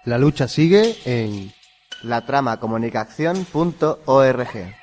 La lucha sigue en latramacomunicación.org.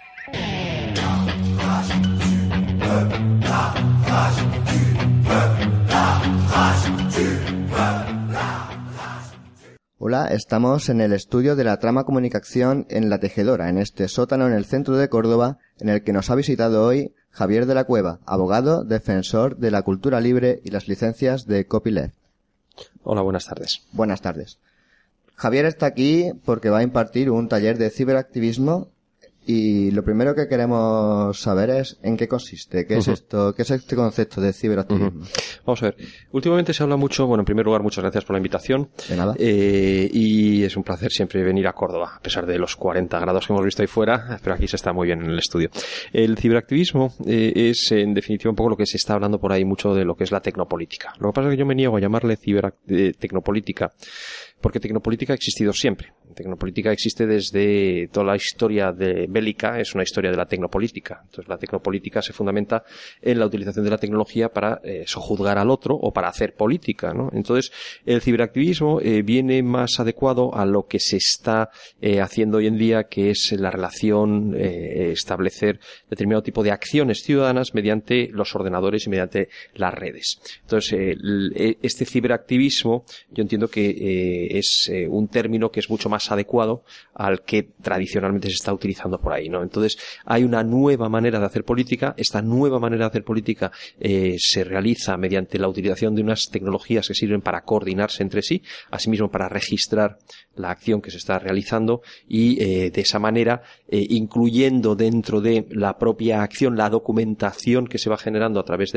Hola, estamos en el estudio de la Trama Comunicación en La Tejedora, en este sótano en el centro de Córdoba, en el que nos ha visitado hoy Javier de la Cueva, abogado, defensor de la cultura libre y las licencias de copyleft. Hola, buenas tardes. Buenas tardes. Javier está aquí porque va a impartir un taller de ciberactivismo y lo primero que queremos saber es en qué consiste, qué es esto, qué es este concepto de ciberactivismo. Vamos a ver, últimamente se habla mucho, bueno, en primer lugar, muchas gracias por la invitación. De nada. Y es un placer siempre venir a Córdoba, a pesar de los 40 grados que hemos visto ahí fuera, pero aquí se está muy bien en el estudio. El ciberactivismo es, en definitiva, un poco lo que se está hablando por ahí mucho de lo que es la tecnopolítica. Lo que pasa es que yo me niego a llamarle tecnopolítica, porque tecnopolítica ha existido siempre. Tecnopolítica existe desde toda la historia bélica, es una historia de la tecnopolítica. Entonces la tecnopolítica se fundamenta en la utilización de la tecnología para sojuzgar al otro o para hacer política, ¿no? Entonces el ciberactivismo viene más adecuado a lo que se está haciendo hoy en día, que es la relación, establecer determinado tipo de acciones ciudadanas mediante los ordenadores y mediante las redes. Entonces este ciberactivismo yo entiendo que es un término que es mucho más adecuado al que tradicionalmente se está utilizando por ahí, ¿no? Entonces hay una nueva manera de hacer política. Esta nueva manera de hacer política se realiza mediante la utilización de unas tecnologías que sirven para coordinarse entre sí, asimismo para registrar la acción que se está realizando y de esa manera incluyendo dentro de la propia acción la documentación que se va generando a través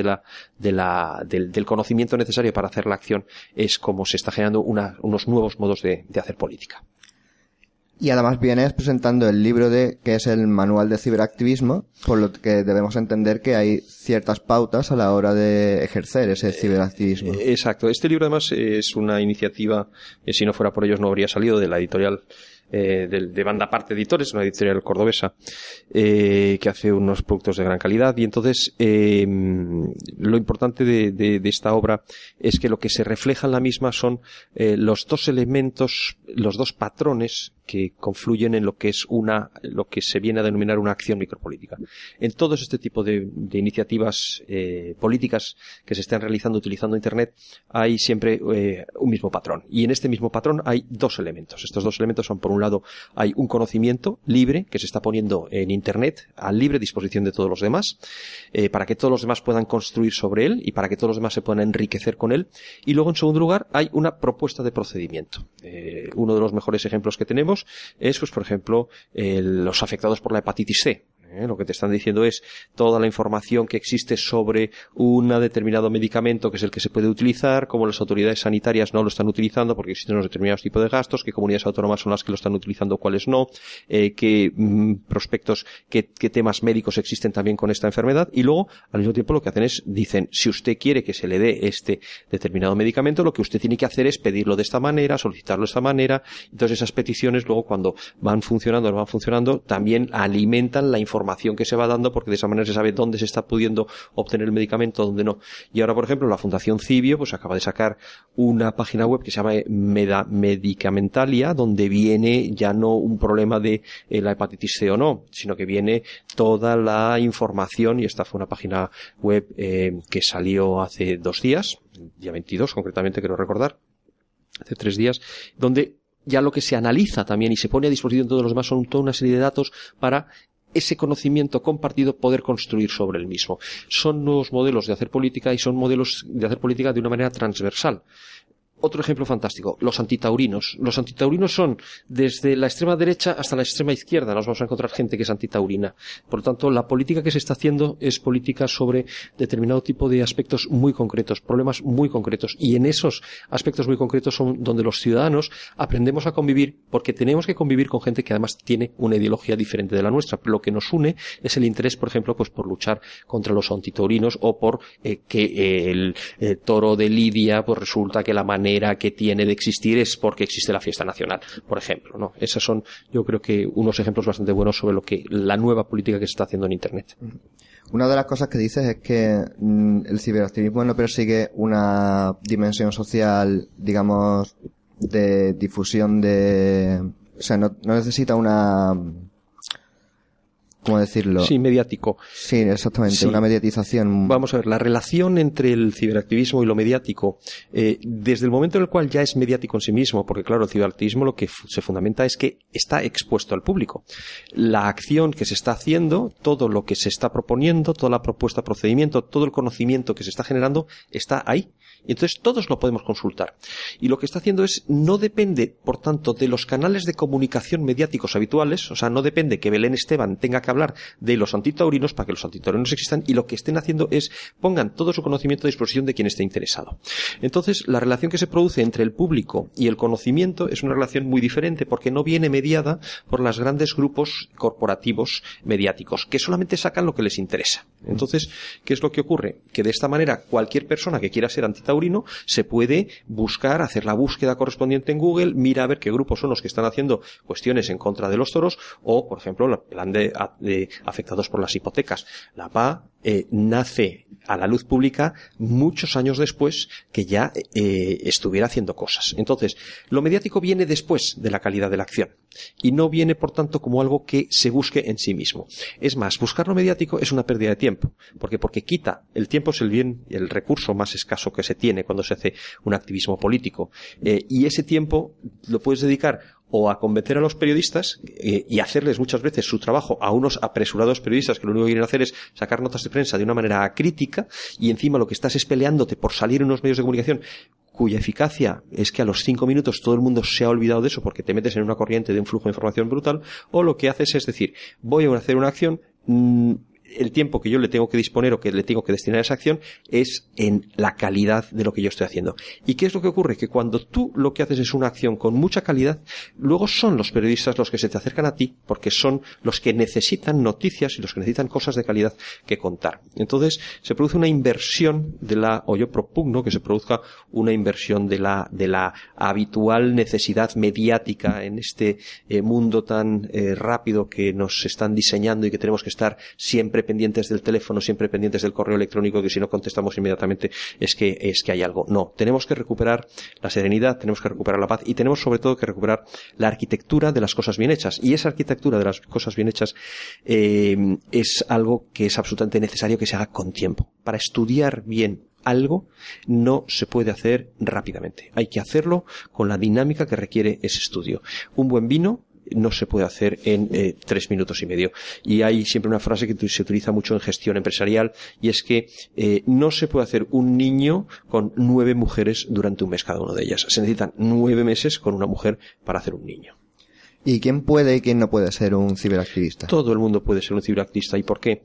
del conocimiento necesario para hacer la acción, es como se está generando unos nuevos modos de hacer política. Y además vienes presentando el libro que es el Manual de Ciberactivismo, por lo que debemos entender que hay ciertas pautas a la hora de ejercer ese ciberactivismo. Exacto. Este libro además es una iniciativa, si no fuera por ellos no habría salido, de la editorial de Banda Aparte Editores, una editorial cordobesa que hace unos productos de gran calidad. Y entonces lo importante de esta obra es que lo que se refleja en la misma son los dos elementos, los dos patrones que confluyen en lo que es lo que se viene a denominar una acción micropolítica. En todos este tipo de iniciativas políticas que se están realizando utilizando Internet hay siempre un mismo patrón, y en este mismo patrón hay dos elementos. Estos dos elementos son, por un lado, hay un conocimiento libre que se está poniendo en Internet a libre disposición de todos los demás, para que todos los demás puedan construir sobre él y para que todos los demás se puedan enriquecer con él. Y luego, en segundo lugar, hay una propuesta de procedimiento. Uno de los mejores ejemplos que tenemos es, pues, por ejemplo, los afectados por la hepatitis C. Lo que te están diciendo es toda la información que existe sobre un determinado medicamento, que es el que se puede utilizar, cómo las autoridades sanitarias no lo están utilizando porque existen unos determinados tipos de gastos, qué comunidades autónomas son las que lo están utilizando, cuáles no, qué prospectos, qué temas médicos existen también con esta enfermedad. Y luego, al mismo tiempo, lo que hacen es, dicen, si usted quiere que se le dé este determinado medicamento, lo que usted tiene que hacer es pedirlo de esta manera, solicitarlo de esta manera. Entonces esas peticiones luego, cuando van funcionando, también alimentan la información que se va dando, porque de esa manera se sabe dónde se está pudiendo obtener el medicamento, dónde no. Y ahora, por ejemplo, la Fundación Cibio pues acaba de sacar una página web que se llama Medicamentalia, donde viene ya no un problema de la hepatitis C o no, sino que viene toda la información, y esta fue una página web que salió hace 2 días, día 22 concretamente, quiero recordar, hace 3 días, donde ya lo que se analiza también y se pone a disposición de todos los demás son toda una serie de datos para ese conocimiento compartido poder construir sobre el mismo. Son nuevos modelos de hacer política y son modelos de hacer política de una manera transversal. Otro ejemplo fantástico, los antitaurinos. Los antitaurinos son desde la extrema derecha hasta la extrema izquierda. Nos vamos a encontrar gente que es antitaurina. Por lo tanto, la política que se está haciendo es política sobre determinado tipo de aspectos muy concretos, problemas muy concretos. Y en esos aspectos muy concretos son donde los ciudadanos aprendemos a convivir, porque tenemos que convivir con gente que además tiene una ideología diferente de la nuestra. Lo que nos une es el interés, por ejemplo, pues por luchar contra los antitaurinos o por que el toro de Lidia, pues resulta que la manera que tiene de existir es porque existe la fiesta nacional, por ejemplo, ¿no? Esos son, yo creo que, unos ejemplos bastante buenos sobre lo que la nueva política que se está haciendo en Internet. Una de las cosas que dices es que el ciberactivismo no persigue una dimensión social, digamos, de difusión de... O sea, no necesita una... ¿Cómo decirlo? Sí, mediático. Sí, exactamente, Sí. Una mediatización. Vamos a ver, la relación entre el ciberactivismo y lo mediático, desde el momento en el cual ya es mediático en sí mismo, porque claro, el ciberactivismo lo que se fundamenta es que está expuesto al público. La acción que se está haciendo, todo lo que se está proponiendo, toda la propuesta, procedimiento, todo el conocimiento que se está generando, está ahí. Y entonces todos lo podemos consultar. Y lo que está haciendo es, no depende, por tanto, de los canales de comunicación mediáticos habituales, o sea, no depende que Belén Esteban tenga que hablar de los antitaurinos para que los antitaurinos existan, y lo que estén haciendo es pongan todo su conocimiento a disposición de quien esté interesado. Entonces, la relación que se produce entre el público y el conocimiento es una relación muy diferente, porque no viene mediada por los grandes grupos corporativos mediáticos, que solamente sacan lo que les interesa. Entonces, ¿qué es lo que ocurre? Que de esta manera, cualquier persona que quiera ser antitaurino se puede buscar, hacer la búsqueda correspondiente en Google, mira a ver qué grupos son los que están haciendo cuestiones en contra de los toros, o, por ejemplo, el plan de afectados por las hipotecas. La PA nace a la luz pública muchos años después que ya estuviera haciendo cosas. Entonces, lo mediático viene después de la calidad de la acción y no viene, por tanto, como algo que se busque en sí mismo. Es más, buscar lo mediático es una pérdida de tiempo, porque quita, el tiempo es el bien, el recurso más escaso que se tiene cuando se hace un activismo político, y ese tiempo lo puedes dedicar o a convencer a los periodistas y hacerles muchas veces su trabajo a unos apresurados periodistas que lo único que quieren hacer es sacar notas de prensa de una manera acrítica, y encima lo que estás es peleándote por salir en unos medios de comunicación cuya eficacia es que a los 5 minutos todo el mundo se ha olvidado de eso porque te metes en una corriente de un flujo de información brutal, o lo que haces es decir, voy a hacer una acción, el tiempo que yo le tengo que disponer o que le tengo que destinar a esa acción es en la calidad de lo que yo estoy haciendo. ¿Y qué es lo que ocurre? Que cuando tú lo que haces es una acción con mucha calidad, luego son los periodistas los que se te acercan a ti, porque son los que necesitan noticias y los que necesitan cosas de calidad que contar. Entonces se produce una inversión o yo propugno que se produzca una inversión de la habitual necesidad mediática en este mundo tan rápido que nos están diseñando y que tenemos que estar siempre pendientes del teléfono, siempre pendientes del correo electrónico, que si no contestamos inmediatamente es que hay algo. No, tenemos que recuperar la serenidad, tenemos que recuperar la paz y tenemos sobre todo que recuperar la arquitectura de las cosas bien hechas. Y esa arquitectura de las cosas bien hechas es algo que es absolutamente necesario que se haga con tiempo. Para estudiar bien algo no se puede hacer rápidamente. Hay que hacerlo con la dinámica que requiere ese estudio. Un buen vino no se puede hacer en 3 minutos y medio. Y hay siempre una frase que se utiliza mucho en gestión empresarial, y es que no se puede hacer un niño con 9 mujeres durante un mes cada una de ellas. Se necesitan 9 meses con una mujer para hacer un niño. ¿Y quién puede y quién no puede ser un ciberactivista? Todo el mundo puede ser un ciberactivista. ¿Y por qué?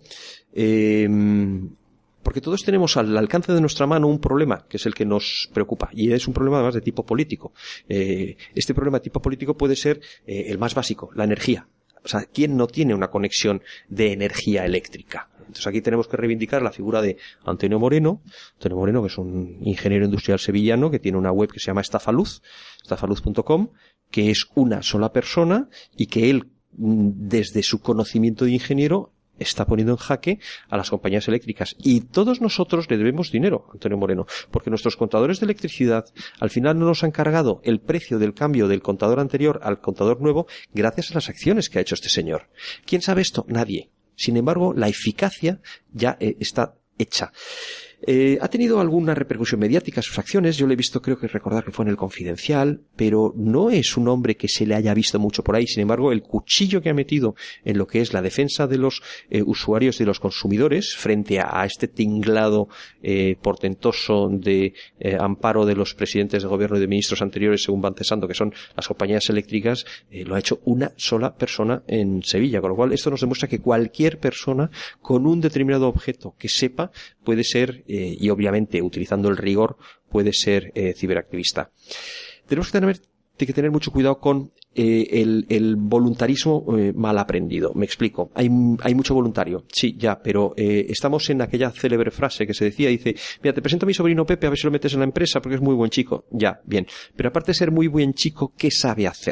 Porque todos tenemos al alcance de nuestra mano un problema que es el que nos preocupa, y es un problema además de tipo político. Este problema de tipo político puede ser el más básico, la energía. O sea, ¿quién no tiene una conexión de energía eléctrica? Entonces aquí tenemos que reivindicar la figura de Antonio Moreno, que es un ingeniero industrial sevillano que tiene una web que se llama estafaluz.com, que es una sola persona y que él, desde su conocimiento de ingeniero, está poniendo en jaque a las compañías eléctricas. Y todos nosotros le debemos dinero a Antonio Moreno, porque nuestros contadores de electricidad al final no nos han cargado el precio del cambio del contador anterior al contador nuevo gracias a las acciones que ha hecho este señor. ¿Quién sabe esto? Nadie. Sin embargo, la eficacia ya está hecha. Ha tenido alguna repercusión mediática sus acciones. Yo le he visto, creo que recordar que fue en El Confidencial, pero no es un hombre que se le haya visto mucho por ahí. Sin embargo, el cuchillo que ha metido en lo que es la defensa de los usuarios y de los consumidores frente a este tinglado portentoso de amparo de los presidentes de gobierno y de ministros anteriores, según van cesando, que son las compañías eléctricas, lo ha hecho una sola persona en Sevilla. Con lo cual, esto nos demuestra que cualquier persona con un determinado objeto que sepa puede ser, y obviamente utilizando el rigor, puede ser ciberactivista. Tenemos que tener mucho cuidado con el voluntarismo mal aprendido. Me explico. Hay mucho voluntario. Sí, ya, pero estamos en aquella célebre frase que se decía, dice, mira, te presento a mi sobrino Pepe, a ver si lo metes en la empresa porque es muy buen chico. Ya, bien. Pero aparte de ser muy buen chico, ¿qué sabe hacer?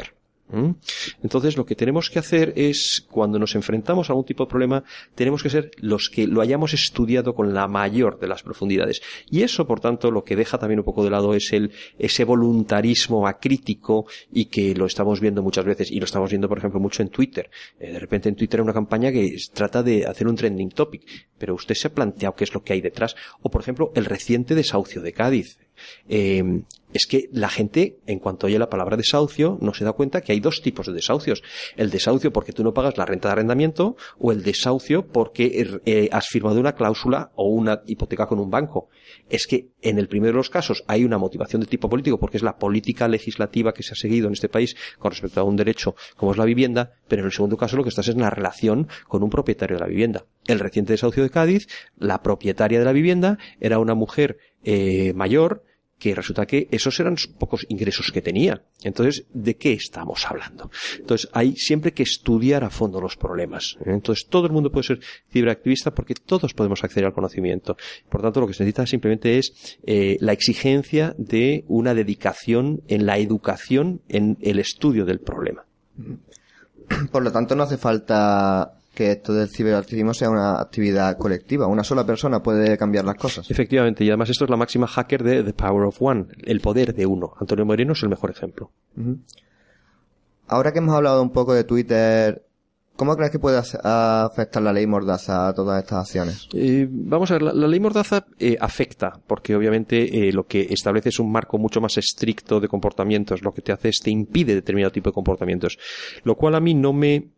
Entonces, lo que tenemos que hacer es, cuando nos enfrentamos a algún tipo de problema, tenemos que ser los que lo hayamos estudiado con la mayor de las profundidades. Y eso, por tanto, lo que deja también un poco de lado es ese voluntarismo acrítico, y que lo estamos viendo muchas veces, y lo estamos viendo, por ejemplo, mucho en Twitter. De repente en Twitter hay una campaña que trata de hacer un trending topic, pero usted se ha planteado qué es lo que hay detrás. O, por ejemplo, el reciente desahucio de Cádiz. Es que la gente, en cuanto oye la palabra desahucio, no se da cuenta que hay dos tipos de desahucios. El desahucio porque tú no pagas la renta de arrendamiento, o el desahucio porque has firmado una cláusula o una hipoteca con un banco. Es que en el primero de los casos hay una motivación de tipo político, porque es la política legislativa que se ha seguido en este país con respecto a un derecho como es la vivienda, pero en el segundo caso lo que estás es en la relación con un propietario de la vivienda. El reciente desahucio de Cádiz, la propietaria de la vivienda era una mujer mayor, que resulta que esos eran pocos ingresos que tenía. Entonces, ¿de qué estamos hablando? Entonces, hay siempre que estudiar a fondo los problemas. Entonces, todo el mundo puede ser ciberactivista porque todos podemos acceder al conocimiento. Por tanto, lo que se necesita simplemente es la exigencia de una dedicación en la educación, en el estudio del problema. Por lo tanto, no hace falta que esto del ciberactivismo sea una actividad colectiva. Una sola persona puede cambiar las cosas. Efectivamente, y además esto es la máxima hacker de The Power of One, el poder de uno. Antonio Moreno es el mejor ejemplo. Ahora que hemos hablado un poco de Twitter, ¿cómo crees que puede afectar la ley Mordaza a todas estas acciones? Vamos a ver, la ley Mordaza afecta, porque obviamente lo que establece es un marco mucho más estricto de comportamientos. Lo que te hace es te impide determinado tipo de comportamientos, lo cual a mí no me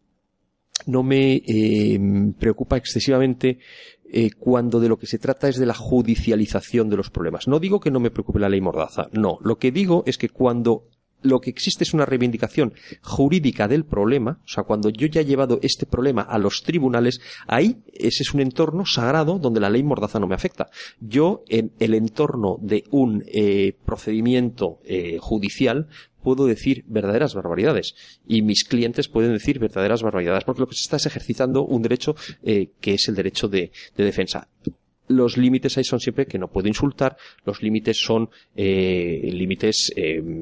preocupa excesivamente cuando de lo que se trata es de la judicialización de los problemas. No digo que no me preocupe la ley Mordaza, no. Lo que digo es que cuando lo que existe es una reivindicación jurídica del problema, o sea, cuando yo ya he llevado este problema a los tribunales, ahí ese es un entorno sagrado donde la ley Mordaza no me afecta. Yo, en el entorno de un procedimiento judicial, puedo decir verdaderas barbaridades, y mis clientes pueden decir verdaderas barbaridades, porque lo que se está es ejercitando un derecho que es el derecho de defensa. Los límites ahí son siempre que no puedo insultar, los límites son límites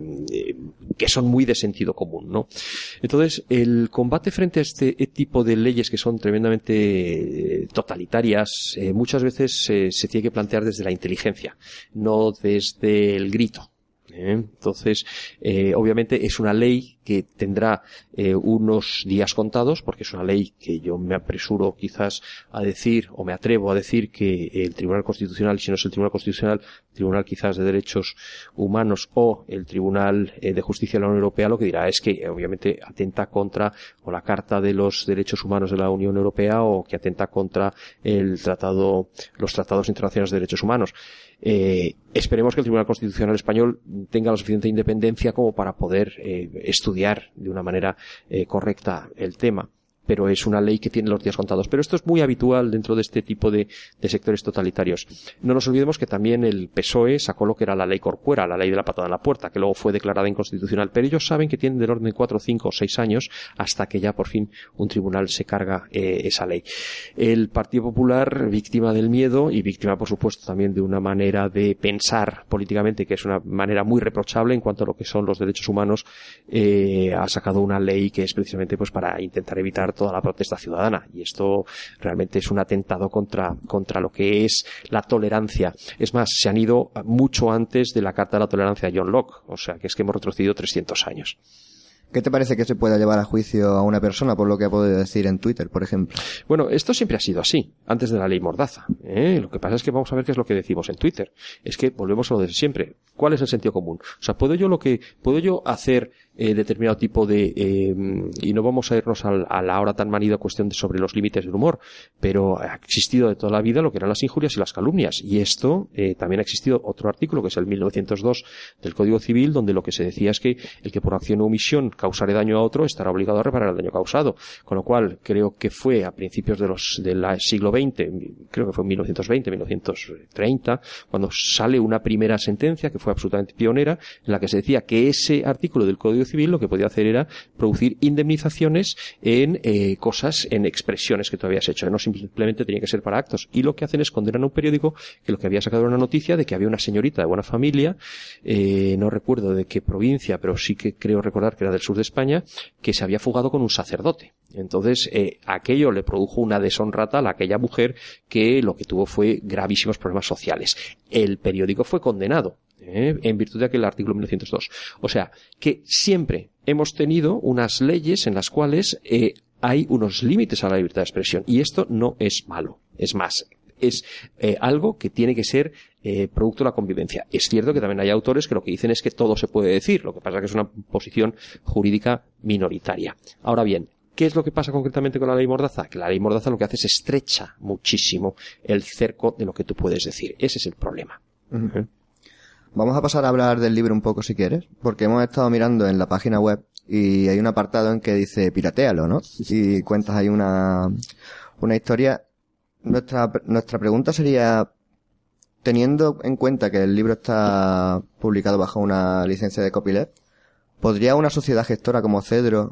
que son muy de sentido común, ¿no? Entonces, el combate frente a este tipo de leyes que son tremendamente totalitarias, muchas veces se tiene que plantear desde la inteligencia, no desde el grito. Entonces, obviamente es una ley que tendrá unos días contados, porque es una ley que yo me apresuro quizás a decir, o me atrevo a decir, que el Tribunal Constitucional, si no es el Tribunal Constitucional, el Tribunal quizás de Derechos Humanos o el Tribunal de Justicia de la Unión Europea, lo que dirá es que obviamente atenta contra o la Carta de los Derechos Humanos de la Unión Europea, o que atenta contra los tratados internacionales de derechos humanos. Esperemos que el Tribunal Constitucional español tenga la suficiente independencia como para poder estudiar de una manera correcta el tema, pero es una ley que tiene los días contados. Pero esto es muy habitual dentro de este tipo de sectores totalitarios. No nos olvidemos que también el PSOE sacó lo que era la ley Corcuera, la ley de la patada en la puerta, que luego fue declarada inconstitucional, pero ellos saben que tienen del orden de 4, 5 o 6 años hasta que ya por fin un tribunal se carga esa ley. El Partido Popular, víctima del miedo y víctima, por supuesto, también de una manera de pensar políticamente que es una manera muy reprochable en cuanto a lo que son los derechos humanos, ha sacado una ley que es precisamente pues para intentar evitar toda la protesta ciudadana, y esto realmente es un atentado contra lo que es la tolerancia. Es más, se han ido mucho antes de la Carta de la Tolerancia de John Locke, o sea que es que hemos retrocedido 300 años. ¿Qué te parece que se pueda llevar a juicio a una persona por lo que ha podido decir en Twitter, por ejemplo? Bueno, esto siempre ha sido así, antes de la ley Mordaza. Lo que pasa es que vamos a ver qué es lo que decimos en Twitter. Es que volvemos a lo de siempre. ¿Cuál es el sentido común? O sea, ¿puedo yo hacer determinado tipo de y no vamos a irnos a la ahora tan manida cuestión sobre los límites del humor, pero ha existido de toda la vida lo que eran las injurias y las calumnias, y esto también ha existido otro artículo que es el 1902 del Código Civil, donde lo que se decía es que el que por acción o omisión causare daño a otro estará obligado a reparar el daño causado, con lo cual creo que fue a principios del siglo XX, creo que fue en 1920, 1930, cuando sale una primera sentencia que fue absolutamente pionera, en la que se decía que ese artículo del Código civil lo que podía hacer era producir indemnizaciones en cosas, en expresiones que tú habías hecho. No simplemente tenía que ser para actos. Y lo que hacen es condenar a un periódico que lo que había sacado era una noticia de que había una señorita de buena familia, no recuerdo de qué provincia, pero sí que creo recordar que era del sur de España, que se había fugado con un sacerdote. Entonces, aquello le produjo una deshonra tal a aquella mujer que lo que tuvo fue gravísimos problemas sociales. El periódico fue condenado en virtud de aquel artículo 1902. O sea, que siempre hemos tenido unas leyes en las cuales hay unos límites a la libertad de expresión, y esto no es malo. Es más, es algo que tiene que ser producto de la convivencia. Es cierto que también hay autores que lo que dicen es que todo se puede decir, lo que pasa es que es una posición jurídica minoritaria. Ahora bien, ¿qué es lo que pasa concretamente con la ley Mordaza? Que la ley Mordaza lo que hace es estrecha muchísimo el cerco de lo que tú puedes decir. Ese es el problema. Uh-huh. Vamos a pasar a hablar del libro un poco si quieres, porque hemos estado mirando en la página web y hay un apartado en que dice piratéalo, ¿no? Y cuentas ahí una historia. Nuestra pregunta sería, teniendo en cuenta que el libro está publicado bajo una licencia de copyleft, ¿podría una sociedad gestora como Cedro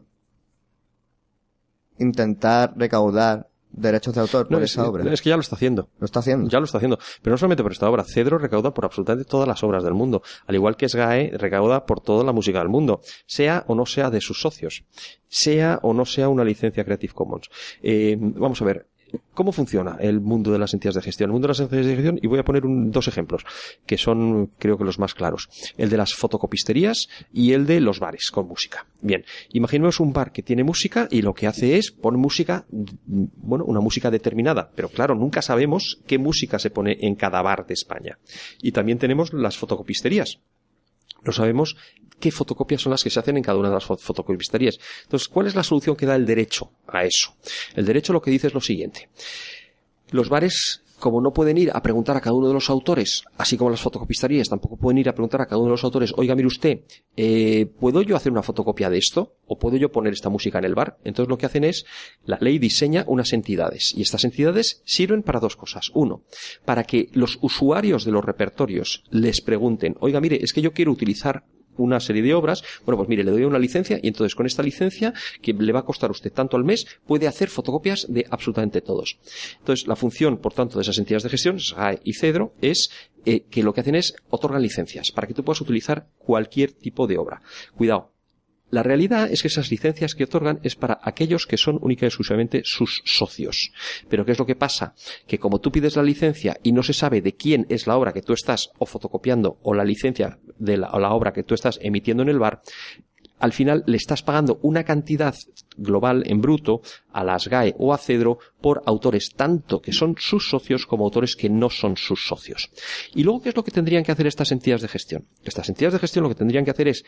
intentar recaudar derechos de autor por esa obra? Es que ya lo está haciendo. ¿Lo está haciendo? Ya lo está haciendo. Pero no solamente por esta obra. Cedro recauda por absolutamente todas las obras del mundo. Al igual que SGAE recauda por toda la música del mundo. Sea o no sea de sus socios. Sea o no sea una licencia Creative Commons. Vamos a ver. ¿Cómo funciona el mundo de las entidades de gestión? El mundo de las entidades de gestión, y voy a poner dos ejemplos, que son, creo que los más claros. El de las fotocopisterías y el de los bares con música. Bien, imaginemos un bar que tiene música y lo que hace es poner música, bueno, una música determinada, pero claro, nunca sabemos qué música se pone en cada bar de España. Y también tenemos las fotocopisterías. No sabemos qué fotocopias son las que se hacen en cada una de las fotocopisterías. Entonces, ¿cuál es la solución que da el derecho a eso? El derecho lo que dice es lo siguiente. Los bares, como no pueden ir a preguntar a cada uno de los autores, así como las fotocopisterías tampoco pueden ir a preguntar a cada uno de los autores, oiga, mire usted, ¿puedo yo hacer una fotocopia de esto? ¿O puedo yo poner esta música en el bar? Entonces lo que hacen es, la ley diseña unas entidades, y estas entidades sirven para dos cosas. Uno, para que los usuarios de los repertorios les pregunten, oiga, mire, es que yo quiero utilizar una serie de obras, bueno, pues mire, le doy una licencia y entonces con esta licencia, que le va a costar a usted tanto al mes, puede hacer fotocopias de absolutamente todos. Entonces, la función, por tanto, de esas entidades de gestión, SGAE y Cedro, es que lo que hacen es otorgan licencias para que tú puedas utilizar cualquier tipo de obra. Cuidado. La realidad es que esas licencias que otorgan es para aquellos que son única y exclusivamente sus socios. Pero ¿qué es lo que pasa? Que como tú pides la licencia y no se sabe de quién es la obra que tú estás o fotocopiando o la licencia de la obra que tú estás emitiendo en el bar, al final le estás pagando una cantidad global en bruto a la SGAE o a Cedro por autores tanto que son sus socios como autores que no son sus socios. Y luego, ¿qué es lo que tendrían que hacer estas entidades de gestión? Estas entidades de gestión lo que tendrían que hacer es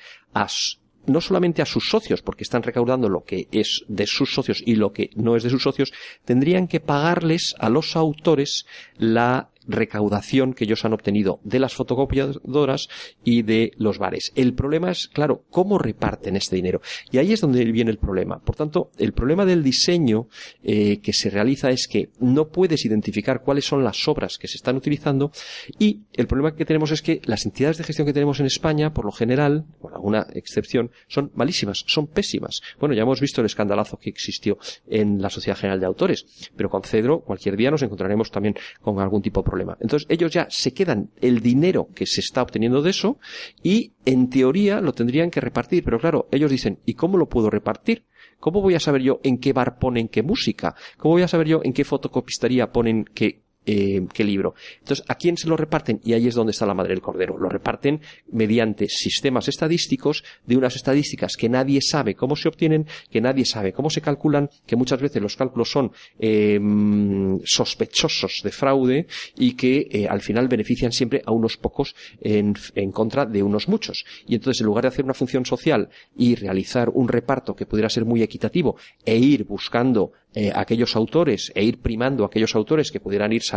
no solamente a sus socios, porque están recaudando lo que es de sus socios y lo que no es de sus socios, tendrían que pagarles a los autores la recaudación que ellos han obtenido de las fotocopiadoras y de los bares. El problema es, claro, cómo reparten este dinero. Y ahí es donde viene el problema. Por tanto, el problema del diseño que se realiza es que no puedes identificar cuáles son las obras que se están utilizando, y el problema que tenemos es que las entidades de gestión que tenemos en España, por lo general, con alguna excepción, son malísimas, son pésimas. Bueno, ya hemos visto el escandalazo que existió en la Sociedad General de Autores, pero con Cedro cualquier día nos encontraremos también con algún tipo de problema. Entonces ellos ya se quedan el dinero que se está obteniendo de eso y en teoría lo tendrían que repartir, pero claro, ellos dicen, ¿y cómo lo puedo repartir? ¿Cómo voy a saber yo en qué bar ponen qué música? ¿Cómo voy a saber yo en qué fotocopistería ponen qué libro? Entonces, ¿a quién se lo reparten? Y ahí es donde está la madre del cordero. Lo reparten mediante sistemas estadísticos, de unas estadísticas que nadie sabe cómo se obtienen, que nadie sabe cómo se calculan, que muchas veces los cálculos son sospechosos de fraude y que al final benefician siempre a unos pocos en contra de unos muchos. Y entonces, en lugar de hacer una función social y realizar un reparto que pudiera ser muy equitativo e ir buscando aquellos autores e ir primando aquellos autores que pudieran ir saliendo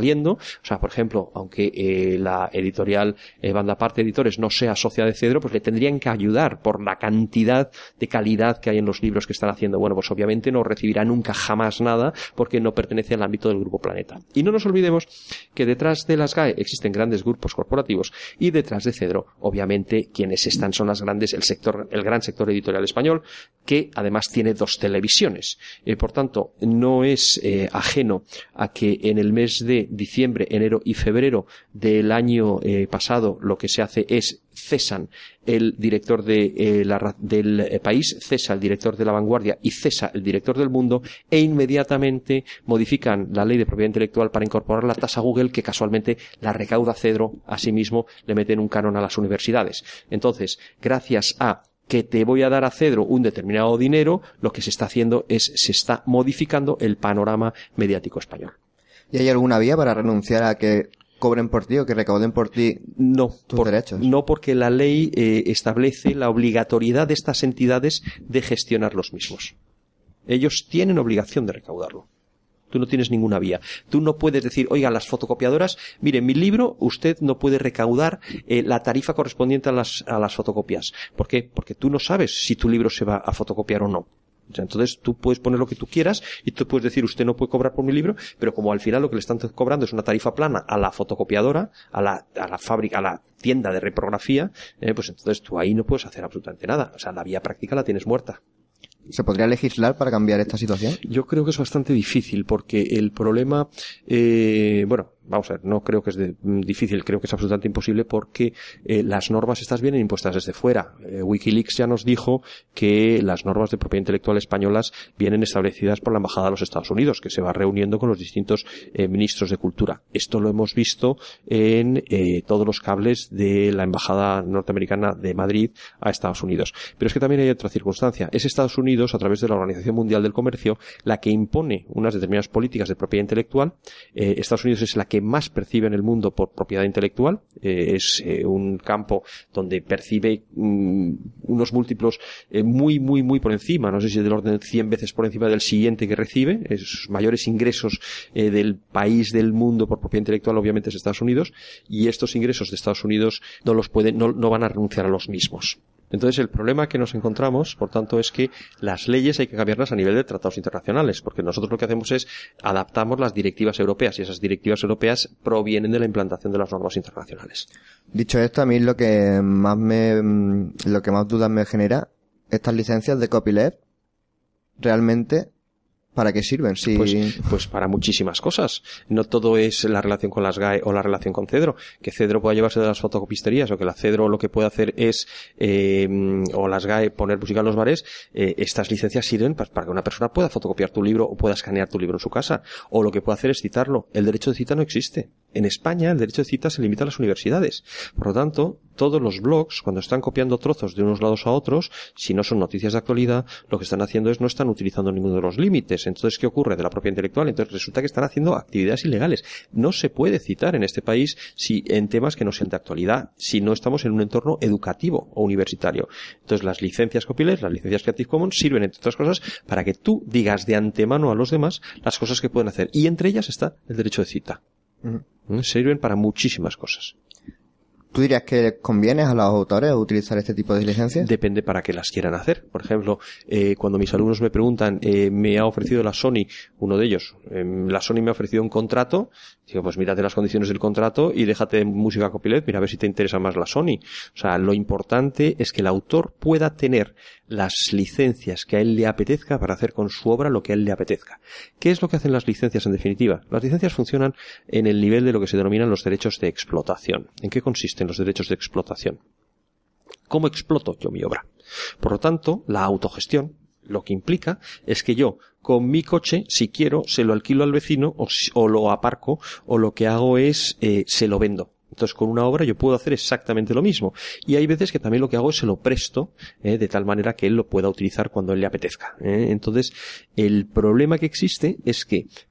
saliendo. O sea, por ejemplo, aunque la editorial Banda Aparte Editores no sea socia de Cedro, pues le tendrían que ayudar por la cantidad de calidad que hay en los libros que están haciendo. Bueno, pues obviamente no recibirá nunca jamás nada porque no pertenece al ámbito del Grupo Planeta. Y no nos olvidemos que detrás de las GAE existen grandes grupos corporativos y detrás de Cedro, obviamente, quienes están son las grandes, el gran sector editorial español, que además tiene 2 televisiones. Por tanto, no es ajeno a que en el mes de diciembre, enero y febrero del año pasado lo que se hace es cesan el director del País, cesa el director de La Vanguardia y cesa el director del Mundo, e inmediatamente modifican la ley de propiedad intelectual para incorporar la tasa Google, que casualmente la recauda Cedro. Asimismo le meten un canon a las universidades. Entonces, gracias a que te voy a dar a Cedro un determinado dinero, lo que se está haciendo es, se está modificando el panorama mediático español. ¿Y hay alguna vía para renunciar a que cobren por ti o que recauden por ti tus derechos? No, porque la ley establece la obligatoriedad de estas entidades de gestionar los mismos. Ellos tienen obligación de recaudarlo. Tú no tienes ninguna vía. Tú no puedes decir, oiga, las fotocopiadoras, mire, mi libro, usted no puede recaudar la tarifa correspondiente a las fotocopias. ¿Por qué? Porque tú no sabes si tu libro se va a fotocopiar o no. O sea, entonces tú puedes poner lo que tú quieras y tú puedes decir, usted no puede cobrar por mi libro, pero como al final lo que le están cobrando es una tarifa plana a la fotocopiadora, a la fábrica, a la tienda de reprografía, pues entonces tú ahí no puedes hacer absolutamente nada. O sea, la vía práctica la tienes muerta. ¿Se podría legislar para cambiar esta situación? Yo creo que es bastante difícil porque el problema, vamos a ver, no creo que es difícil, creo que es absolutamente imposible porque las normas estas vienen impuestas desde fuera. Wikileaks ya nos dijo que las normas de propiedad intelectual españolas vienen establecidas por la Embajada de los Estados Unidos, que se va reuniendo con los distintos ministros de cultura. Esto lo hemos visto en todos los cables de la Embajada norteamericana de Madrid a Estados Unidos. Pero es que también hay otra circunstancia. Es Estados Unidos, a través de la Organización Mundial del Comercio, la que impone unas determinadas políticas de propiedad intelectual. Estados Unidos es la que más percibe en el mundo por propiedad intelectual. Es un campo donde percibe unos múltiplos muy por encima, no sé si del orden de 100 veces por encima del siguiente que recibe. Esos mayores ingresos del país del mundo por propiedad intelectual obviamente es Estados Unidos, y estos ingresos de Estados Unidos no van a renunciar a los mismos. Entonces el problema que nos encontramos, por tanto, es que las leyes hay que cambiarlas a nivel de tratados internacionales, porque nosotros lo que hacemos es adaptamos las directivas europeas, y esas directivas europeas provienen de la implantación de las normas internacionales. Dicho esto, a mí lo que más dudas me genera, estas licencias de copyleft, realmente, ¿para qué sirven? Si... Pues para muchísimas cosas. No todo es la relación con las GAE o la relación con Cedro. Que Cedro pueda llevarse de las fotocopisterías, o que la Cedro lo que puede hacer es, o las GAE poner música en los bares. Estas licencias sirven para que una persona pueda fotocopiar tu libro o pueda escanear tu libro en su casa. O lo que puede hacer es citarlo. El derecho de cita no existe. En España el derecho de cita se limita a las universidades. Por lo tanto, todos los blogs, cuando están copiando trozos de unos lados a otros, si no son noticias de actualidad, lo que están haciendo es no están utilizando ninguno de los límites. Entonces, ¿qué ocurre? De la propiedad intelectual, entonces resulta que están haciendo actividades ilegales. No se puede citar en este país en temas que no sean de actualidad, si no estamos en un entorno educativo o universitario. Entonces, las licencias copyleft, las licencias Creative Commons, sirven, entre otras cosas, para que tú digas de antemano a los demás las cosas que pueden hacer. Y entre ellas está el derecho de cita. Sirven para muchísimas cosas. ¿Tú dirías que conviene a los autores utilizar este tipo de licencias? Depende para qué las quieran hacer. Por ejemplo, cuando mis alumnos me preguntan, me ha ofrecido la Sony, uno de ellos, la Sony me ha ofrecido un contrato, digo, pues mírate las condiciones del contrato y déjate de música copyleft, mira a ver si te interesa más la Sony. O sea, lo importante es que el autor pueda tener las licencias que a él le apetezca para hacer con su obra lo que a él le apetezca. ¿Qué es lo que hacen las licencias en definitiva? Las licencias funcionan en el nivel de lo que se denominan los derechos de explotación. ¿En qué consisten los derechos de explotación? ¿Cómo exploto yo mi obra? Por lo tanto, la autogestión lo que implica es que yo, con mi coche, si quiero, se lo alquilo al vecino o lo aparco, o lo que hago es, se lo vendo. Entonces, con una obra yo puedo hacer exactamente lo mismo. Y hay veces que también lo que hago es se lo presto, de tal manera que él lo pueda utilizar cuando él le apetezca. Entonces, el problema que existe es que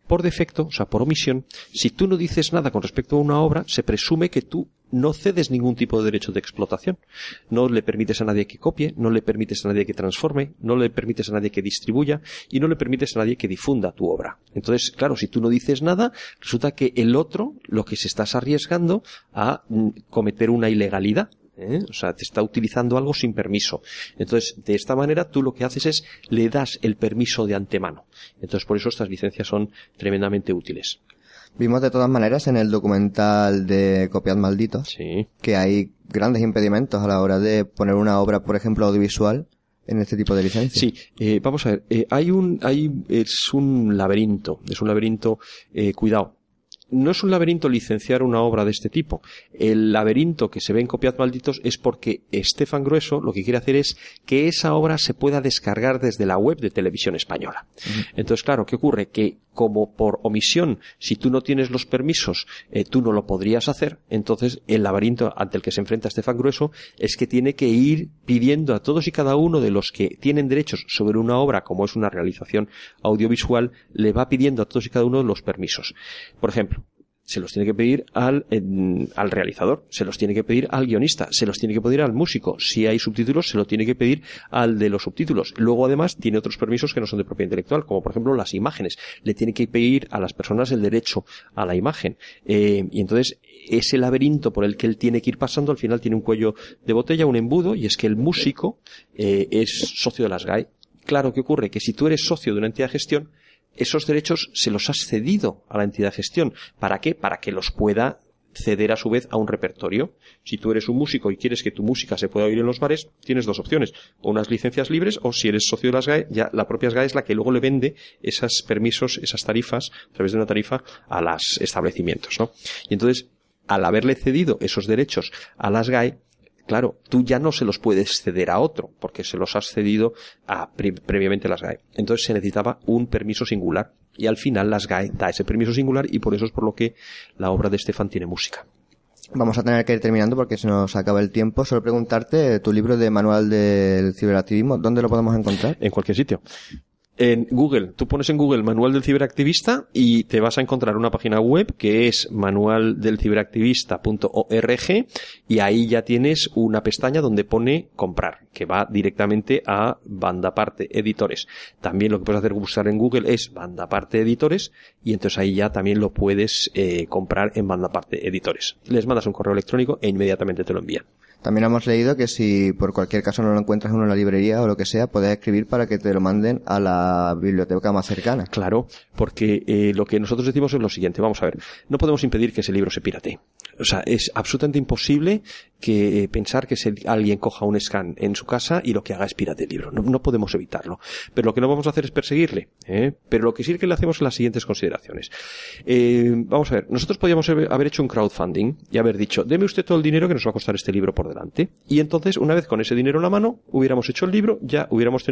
por defecto, o sea, por omisión, si tú no dices nada con respecto a una obra, se presume que tú no cedes ningún tipo de derecho de explotación. No le permites a nadie que copie, no le permites a nadie que transforme, no le permites a nadie que distribuya y no le permites a nadie que difunda tu obra. Entonces, claro, si tú no dices nada, resulta que el otro lo que se estás arriesgando a cometer una ilegalidad. O sea, te está utilizando algo sin permiso. Entonces, de esta manera, tú lo que haces es le das el permiso de antemano. Entonces, por eso estas licencias son tremendamente útiles. Vimos de todas maneras en el documental de Copiad Malditos Sí. que hay grandes impedimentos a la hora de poner una obra, por ejemplo, audiovisual en este tipo de licencias. Sí, vamos a ver, es un laberinto, cuidado. No es un laberinto licenciar una obra de este tipo. El laberinto que se ve en Copiad Malditos es porque Estefan Grueso lo que quiere hacer es que esa obra se pueda descargar desde la web de Televisión Española. Entonces, claro, ¿qué ocurre? Que como por omisión, si tú no tienes los permisos, tú no lo podrías hacer. Entonces, el laberinto ante el que se enfrenta Estefan Grueso es que tiene que ir pidiendo a todos y cada uno de los que tienen derechos sobre una obra, como es una realización audiovisual, le va pidiendo a todos y cada uno los permisos. Por ejemplo, se los tiene que pedir al realizador, se los tiene que pedir al guionista, se los tiene que pedir al músico. Si hay subtítulos, se lo tiene que pedir al de los subtítulos. Luego, además, tiene otros permisos que no son de propiedad intelectual, como por ejemplo las imágenes. Le tiene que pedir a las personas el derecho a la imagen. Y entonces, ese laberinto por el que él tiene que ir pasando, al final tiene un cuello de botella, un embudo, y es que el músico es socio de las GAE. Claro, ¿qué ocurre? Que si tú eres socio de una entidad de gestión, esos derechos se los has cedido a la entidad de gestión. ¿Para qué? Para que los pueda ceder a su vez a un repertorio. Si tú eres un músico y quieres que tu música se pueda oír en los bares, tienes dos opciones: o unas licencias libres, o si eres socio de las GAE, ya la propia GAE es la que luego le vende esos permisos, esas tarifas, a través de una tarifa, a los establecimientos, ¿no? Y entonces, al haberle cedido esos derechos a las GAE, claro, tú ya no se los puedes ceder a otro, porque se los has cedido previamente a las GAE. Entonces se necesitaba un permiso singular. Y al final las GAE da ese permiso singular, y por eso es por lo que la obra de Estefan tiene música. Vamos a tener que ir terminando porque se nos acaba el tiempo. Solo preguntarte, tu libro de manual del ciberactivismo, ¿dónde lo podemos encontrar? En cualquier sitio. En Google, tú pones en Google Manual del Ciberactivista y te vas a encontrar una página web que es manualdelciberactivista.org, y ahí ya tienes una pestaña donde pone comprar, que va directamente a Bandaparte Editores. También lo que puedes hacer es buscar en Google es Bandaparte Editores, y entonces ahí ya también lo puedes comprar en Bandaparte Editores. Les mandas un correo electrónico e inmediatamente te lo envían. También hemos leído que si por cualquier caso no lo encuentras en una librería o lo que sea, puedes escribir para que te lo manden a la biblioteca más cercana. Claro, porque lo que nosotros decimos es lo siguiente. Vamos a ver, no podemos impedir que ese libro se piratee. O sea, es absolutamente imposible que pensar que alguien coja un scan en su casa y lo que haga es pirate el libro. No podemos evitarlo. Pero lo que no vamos a hacer es perseguirle. Pero lo que sí que le hacemos son las siguientes consideraciones. Vamos a ver, nosotros podríamos haber hecho un crowdfunding y haber dicho: deme usted todo el dinero que nos va a costar este libro por delante. Y entonces, una vez con ese dinero en la mano, hubiéramos hecho el libro, ya hubiéramos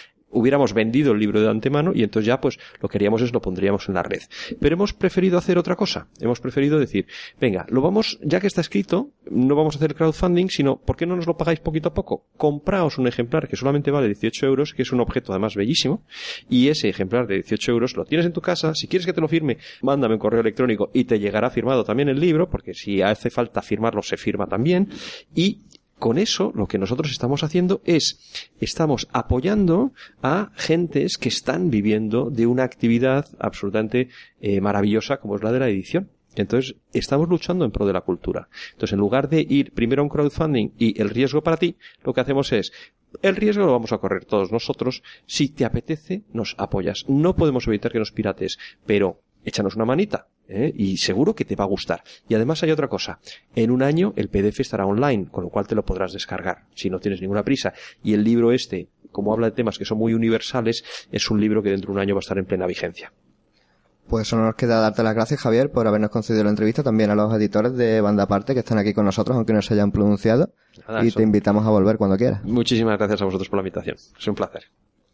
vendido el libro de antemano, y entonces ya pues lo que haríamos es lo pondríamos en la red. Pero hemos preferido hacer otra cosa. Hemos preferido decir: venga, ya que está escrito, no vamos a hacer crowdfunding, sino ¿por qué no nos lo pagáis poquito a poco? Compraos un ejemplar que solamente vale 18 euros, que es un objeto además bellísimo, y ese ejemplar de 18 euros lo tienes en tu casa. Si quieres que te lo firme, mándame un correo electrónico y te llegará firmado también el libro, porque si hace falta firmarlo, se firma también. Y con eso, lo que nosotros estamos haciendo estamos apoyando a gentes que están viviendo de una actividad absolutamente maravillosa, como es la de la edición. Entonces, estamos luchando en pro de la cultura. Entonces, en lugar de ir primero a un crowdfunding y el riesgo para ti, lo que hacemos es: el riesgo lo vamos a correr todos nosotros. Si te apetece, nos apoyas. No podemos evitar que nos pirates, pero échanos una manita, y seguro que te va a gustar. Y además hay otra cosa: en un año el PDF estará online, con lo cual te lo podrás descargar si no tienes ninguna prisa. Y el libro como habla de temas que son muy universales, es un libro que dentro de un año va a estar en plena vigencia. Pues solo nos queda darte las gracias, Javier, por habernos concedido la entrevista, también a los editores de Bandaparte que están aquí con nosotros, aunque no se hayan pronunciado. Nada, y te invitamos a volver cuando quieras. Muchísimas gracias a vosotros por la invitación. Es un placer.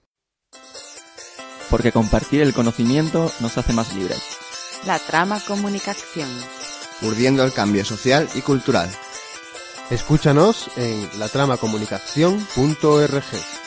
Porque compartir el conocimiento nos hace más libres. La Trama Comunicación. Urdiendo el cambio social y cultural. Escúchanos en latramacomunicación.org.